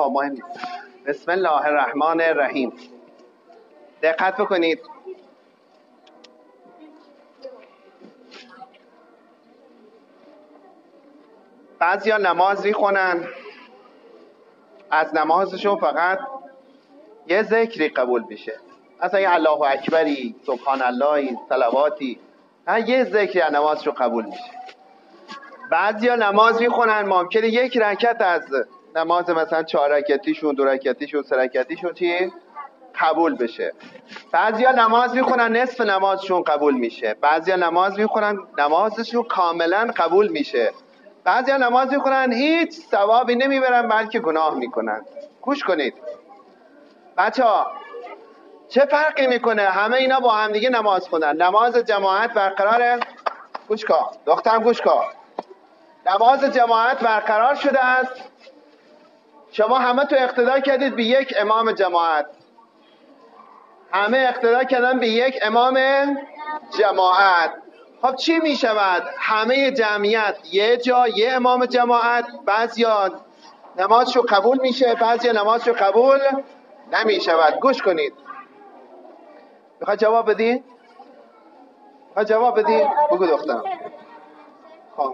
آقا مهم نیست. بسم الله الرحمن الرحیم. دقت بکنید. بعضیا نماز میخونن، از نمازشون فقط یه ذکری قبول میشه، مثلا یه الله اکبری، سبحان اللهی، صلواتی، یه ذکری از نمازشون قبول میشه. بعضیا نماز میخونن ممکنه یک رکعت از نماز مثلا 4 رکعتیشون، 2 رکعتیشون، 3 رکعتیشون چی قبول بشه. بعضیا نماز میخونن نصف نمازشون قبول میشه. بعضیا نماز میخونن نمازشون کاملا قبول میشه. بعضیا نماز میخونن هیچ ثوابی نمیبرن بلکه گناه میکنن. گوش کنید بچه‌ها، چه فرقی میکنه همه اینا با هم دیگه نماز خوندن؟ نماز جماعت برقراره. گوش کن دخترم، گوش کن. نماز جماعت برقرار شده است. شما همه تو اقتدا کردید به یک امام جماعت، همه اقتدا کردن به یک امام جماعت. خب چی می شود؟ همه جمعیت یه جا، یه امام جماعت. بعضیا نمازشو قبول میشه، بعضیا نمازشو قبول نمی شود. گوش کنید. میخواد جواب بدی؟ میخواد جواب بدی؟ بگو دخترم. خب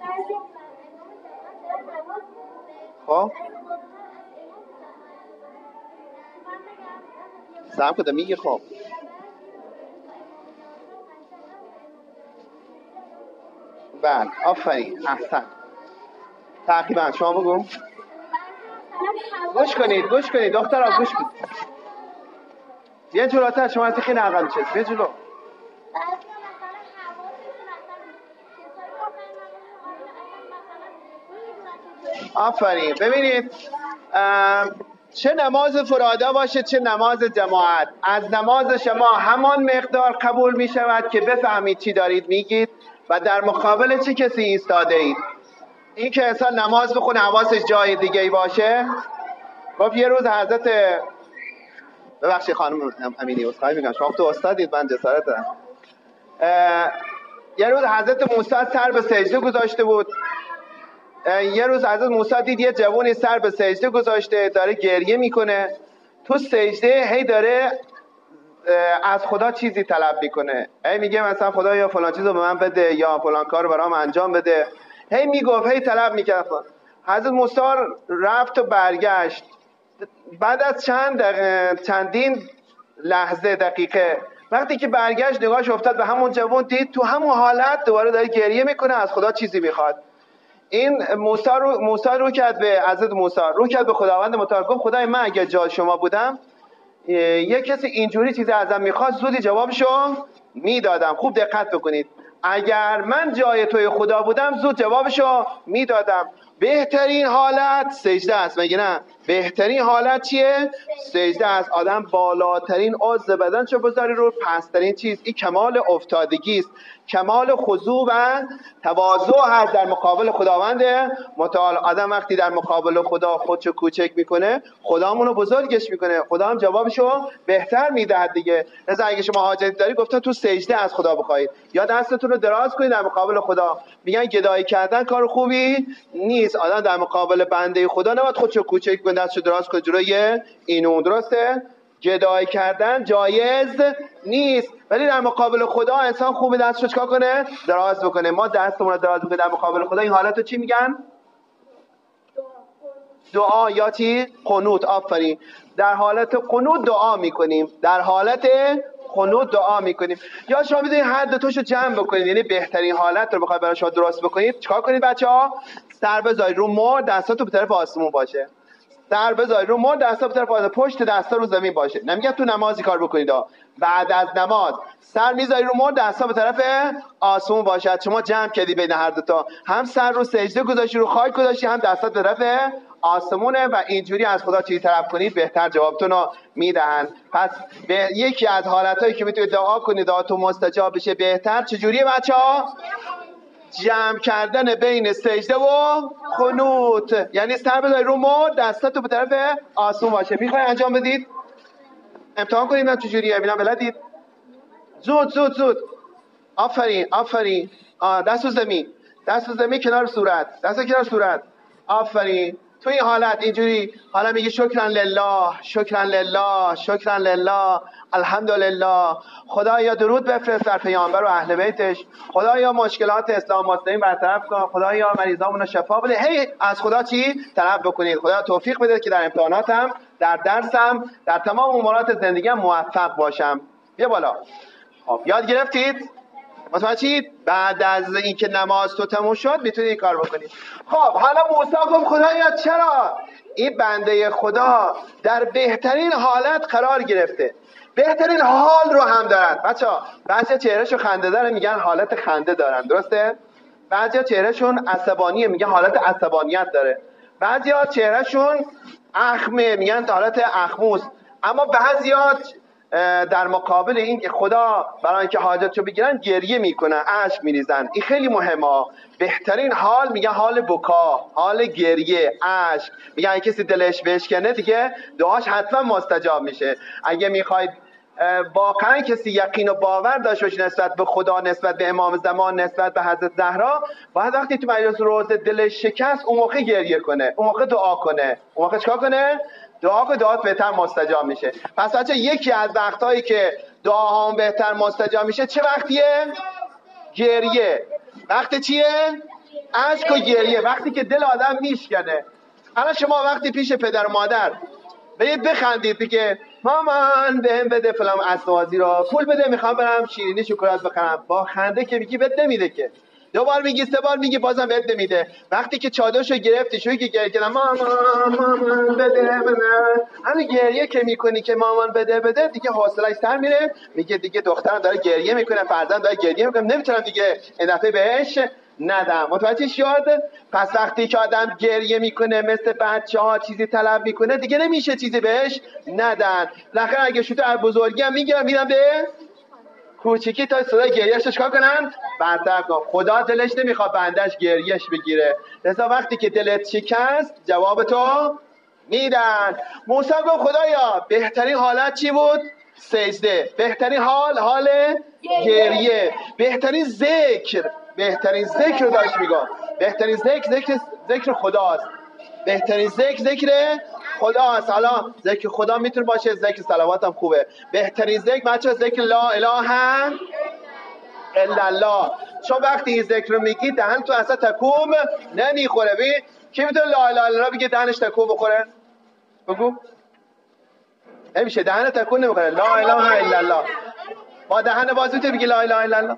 سلام کده میگی. خب بله آفرین، احسن. تقریبا شما بگو. گوش کنید دخترها، گوش کنید. یه جلوتر، شما از خیلی عقل نشست، یه جلو. آفرین. ببینید چه نماز فرادا باشه چه نماز جماعت، از نماز شما همان مقدار قبول می شود که بفهمید چی دارید میگید و در مقابل چه کسی ایستاده اید. این که انسان نماز بخونه حواسش جای دیگه ای باشه. گفت یه روز حضرت، ببخشید خانم امینی عذرخواهی میکنم، شما تو استادید، من جسارت دارم. یه روز حضرت موسی سر به سجده گذاشته بود. یه روز حضرت موسی دید یه جوونی سر به سجده گذاشته داره گریه میکنه. تو سجده هی داره از خدا چیزی طلب میکنه. هی میگه مثلا خدا یا فلان چیزو به من بده یا فلان کارو برام انجام بده. هی میگفت، هی طلب میکرد. حضرت موسی رفت و برگشت. بعد از چندین لحظه، دقیقه، وقتی که برگشت نگاهش افتاد به همون جوان، دید تو همون حالت دوباره داره گریه میکنه، از خدا چیزی میخواد. این موسی رو کرد به حضرت موسی، رو کرد به خداوند متعال، گفت خدای من اگه جای شما بودم یک کسی اینجوری چیزی ازم میخواد زودی جوابشو میدادم. خوب دقت بکنید. اگر من جای توی خدا بودم زود جوابشو میدادم. بهترین حالت سجده است، مگه نه؟ بهترین حالت چیه؟ سجده است. آدم بالاترین عضو بدنشو بذاره رو پسترین چیز. این کمال افتادگی است، کمال خضوع و تواضع هست در مقابل خداوند متعال. آدم وقتی در مقابل خدا خودشو کوچک میکنه، خدامونو بزرگش میکنه، خدا هم جوابشو بهتر میدهد دیگه. لذا اگه شما حاجتی داری، گفتن تو سجده از خدا بخواید یا دستتون رو دراز کنید در مقابل خدا. میگن گدایی کردن کار خوبی نیست. آدم در مقابل بنده خدا نباید خودشو کوچک کنه، دستشو دراز کنه جلوی اینو. درسته؟ گدایی کردن جایز نیست، ولی در مقابل خدا انسان خوبه دستشو چکار کنه؟ دراز بکنه. ما دستمون رو دراز بکنیم در مقابل خدا. این حالت رو چی میگن؟ دعا یا چی؟ قنوت. آفرین. در حالت قنوت دعا میکنیم، در حالت قنوت دعا میکنیم. یا شما میدونید هر دو تاشو جمع بکنید، یعنی بهترین حالت رو بخواید برای شما درست بکنید. چیکار کنید بچه‌ها؟ سر بذارید رو مبل، دستاتون به طرف آسمون باشه. سر بذارید رو مبل، دستا به طرف آسمون، پشت دستا رو زمین باشه. نمیگم تو نمازی کار بکنید. بعد از نماز سر میذاری رو مبل، دستا به طرف آسمون باشد. شما جمع کردی بین هر دو تا، هم سر رو سجده گذاشتی، رو خاک گذاشتی، هم دستا به طرف آسمونه و اینجوری از خدا چیزی طلب کنید بهتر جوابتون رو میدهن. پس به یکی از حالتایی که میتونید دعا کنید دعاتون مستجاب بشه بهتر چجوریه بچه‌ها؟ جمع کردن بین سجده و قنوت. یعنی سر بذاری رو مبل، دستاتو به طرف آسمون باشه. میخوای انجام بدید؟ امتحان کنید من چجوریه، ببینم بلدید؟ زود. آفرین. دست رو زمین، کنار صورت، دست کنار صورت. آفرین. تو این حالت اینجوری حالا میگی شکرا لله، شکرا لله، شکرا لله، الحمدلله، خدایا درود بفرست بر پیامبر و اهل بیتش، خدایا مشکلات اسلام مسلمین برطرف کن، خدایا مریضامون رو شفا بده. هی از خدا چی طلب بکنید؟ خدا توفیق بده که در امتحاناتم، در درسم، در تمام امورات زندگیم موفق باشم. بیا بالا. خب یاد گرفتید؟ متوجهید؟ بعد از اینکه نماز تو تموم شد میتونید این کار بکنید. خب حالا موسی گفت خدایا چرا این بنده خدا در بهترین حالت قرار گرفته، بهترین حال رو هم دارن. بچه‌ها بعضی چهرهشون خنده داره میگن حالت خنده دارن، درسته؟ بعضی چهرهشون عصبانیه میگن حالت عصبانیت داره، بعضی چهرهشون اخمه میگن حالت اخموس. اما بعضی در مقابل این که خدا برای اینکه حاجتشو بگیرن گریه میکنن، اشک میریزن. این خیلی مهمه. بهترین حال میگن حال بکا، حال گریه، اشک. میگن کسی دلش بشکنه دیگه دعاش حتما مستجاب میشه. اگه میخواید واقعا کسی یقین و باور داشته باشه نسبت به خدا، نسبت به امام زمان، نسبت به حضرت زهرا، باید وقتی تو مجلس روزه دلش شکست اون موقع گریه کنه، اون موقع دعا کنه. اون موقع چیکار کنه؟ دعا که دعات بهتر مستجاب میشه. پس بچه یکی از وقتایی که دعاهام بهتر مستجاب میشه چه وقتیه؟ گریه. وقت چیه؟ اشک و گریه. وقتی که دل آدم میشکنه. الان شما وقتی پیش پدر و مادر برید بخندید بگه مامان بهم بده فلان اسوازی را، پول بده میخوام برم شیرینی شکلات بخرم، با خنده که میگی بهت نمیده که. دو بار میگی، سه بار میگی، بازم بهت نمیده. وقتی که چادرشو گرفتی شوی که گریه کردن مامان بده همین گریه که میکنی که مامان بده دیگه حوصله‌اش سر میره، میگه دیگه دخترم داره گریه میکنه، فرزند داره گریه میکنه، نمیتونم دیگه این دفعه بهش ندم. متوجه شد؟ پس وقتی که آدم گریه میکنه مثل بچه‌ها چیزی طلب میکنه دیگه نمیشه چیزی بهش ندن. بالاخره اگه شده از بزرگی هم میگیرم میدم به کوچیکی تا صدای گریهش رو چیکار کنن؟ برطرف کن. خدا دلش نمیخواد بندش گریهش بگیره. لذا وقتی که دلت شکست جواب تو میدن. موسی گفت خدایا بهترین حالت چی بود؟ سجده. بهترین حال گریه. بهترین ذکر رو داشت میگم. بهترین ذکر خداست. بهترین ذکر خداست. حالا ذکر خدا میتونه باشه، ذکر صلوات هم خوبه. بهترین ذکر بچه ذکر لا اله الا الله. چون وقتی این ذکر رو میگی دهن تو اصلا تکون نمیخوره. ببین کی میتونه لا اله الا الله بگه دهنش تکون بخوره؟ بگو. نمیشه، دهن تکون نمیخوره. لا اله الا الله. با دهن باز میتونه بگی لا اله الا الله.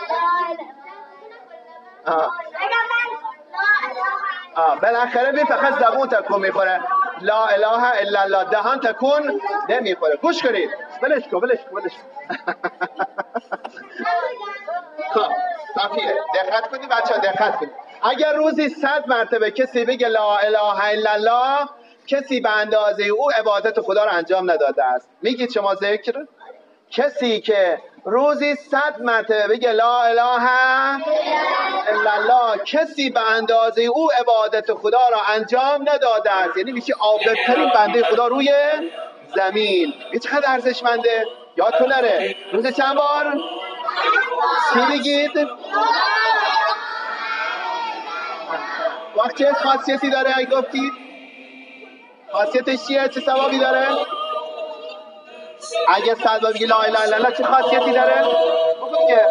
بالاخره ببین فقط زبون تکون میخوره. لا اله الا الله. دهان تکون نمیخوره. گوش کنید. ولش کن. خب صافیه. دقت کنید بچه‌ها، دقت کنید. اگر روزی 100 مرتبه کسی بگه لا اله الا الله، کسی به اندازه او عبادت خدا رو انجام نداده است. میگید شما ذکر؟ کسی که روزی 100 مرتبه بگه لا اله الا الله، کسی به اندازه او عبادت خدا را انجام نداده است. یعنی میشه عابدترین بنده خدا روی زمین. یه چقدر ارزشمنده. یادتون نره روز چند بار چی بگید؟ وقت چه خاصیتی داره اگه گفتید؟ خاصیتش چیه؟ چه ثوابی داره؟ اگه 100 بار بگی لا اله الا الله چه خاصیتی داره؟ بگو دیگه.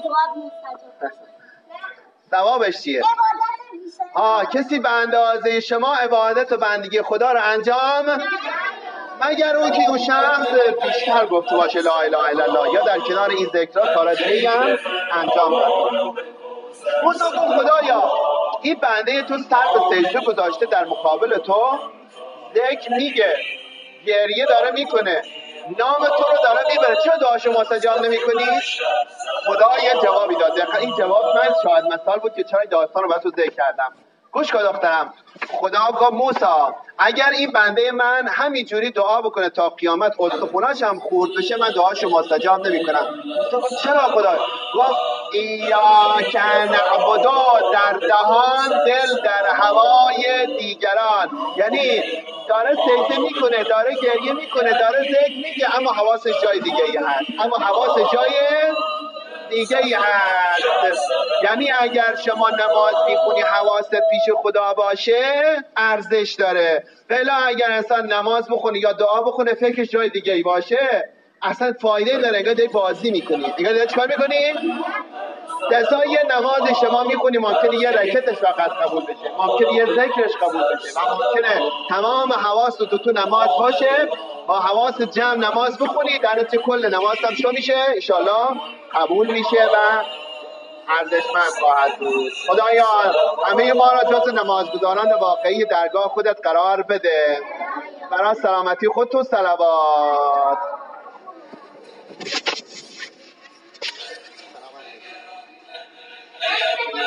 ثوابش چیه؟ کسی به اندازه شما عبادت و بندگی خدا رو انجام مگر اون که اون شخص بیشتر گفته باشه لا اله الا الله یا در کنار این ذکرها کار دیگه هم انجام بده. موسی گفت خدایا این بنده تو سر به سجده گذاشته در مقابل تو، ذکر میگه، گریه داره میکنه، نام تو رو داره میبره، چرا دعاشو مستجاب نمیکنی؟ خدا یه جوابی داد. این جواب من شاهد مثال بود که چرا این داستان رو برات ذکر کردم. گوش کن دخترم. خدا گفت موسی اگر این بنده من همینجوری دعا بکنه تا قیامت استخوناش هم خورد بشه من دعاشو مستجاب نمیکنم. چرا خدا؟ گفت ایاک نعبد، در دهان دل در هوای دیگران. یعنی داره سجده میکنه، داره گریه میکنه، داره ذکر میگه، اما حواسش جای دیگه ای هست. اما حواسش جای دیگه ای هست. یعنی اگر شما نماز میخونی حواست پیش خدا باشه ارزش داره، بلا اگر انسان نماز بخونه یا دعا بخونه فکرش جای دیگه ای باشه اصلا فایده داره، انگار داری بازی میکنی، انگار داری چیکار میکنی؟ دستا یه نماز شما میخونی ممکنه یه رکتش فقط قبول بشه، ممکنه یه ذکرش قبول بشه و ممکنه تمام حواس تو نماز باشه، با حواس جمع نماز بخونی در نتیجه کل نماز هم شو میشه انشالله قبول میشه و ارزشمند خواهد بود. خدایا همه ما را جز نمازگزاران واقعی درگاه خودت قرار بده. برای سلامتی خودتون صلوات.